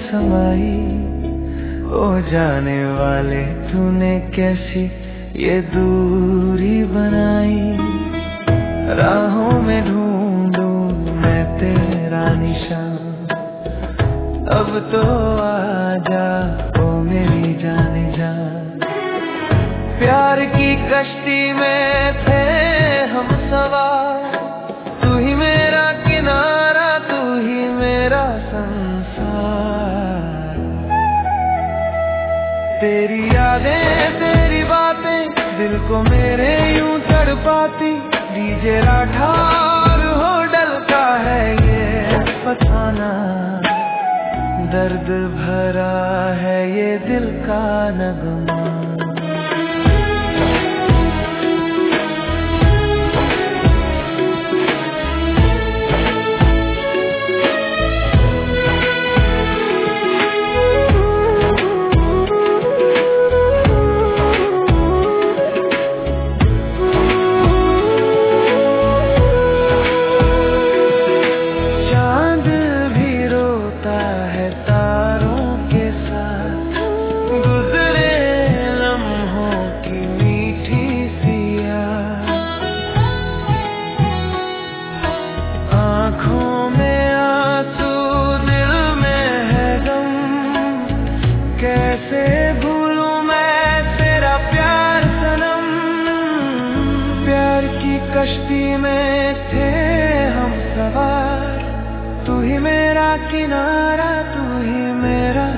समाई। ओ जाने वाले तूने कैसी ये दूरी बनाई। राहों में ढूंढूं मैं तेरा निशान, अब तो आजा ओ मेरी जाने जा। प्यार की कश्ती में थे हम सवार, तू ही मेरा किनारा, तू ही मेरा संसार। तेरी यादें तेरी बातें दिल को मेरे यूं तड़पाती। डीजे राठौर हो डलता है ये फसाना, दर्द भरा है ये दिल का नगमा। कैसे भूलूं मैं तेरा प्यार सनम। प्यार की कश्ती में थे हम सवार, तू ही मेरा किनारा, तू ही मेरा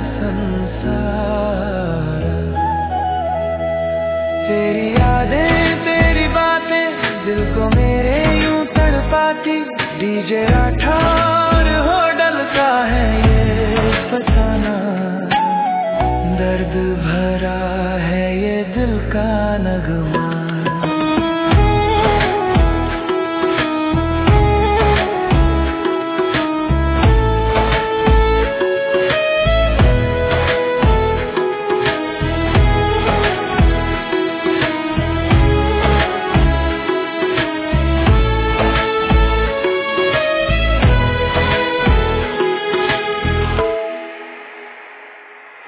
संसार। तेरी यादें तेरी बातें दिल को मेरे यूं तड़पाती। डीजे राठौर हो डलता है ये फसाना, दर्द भर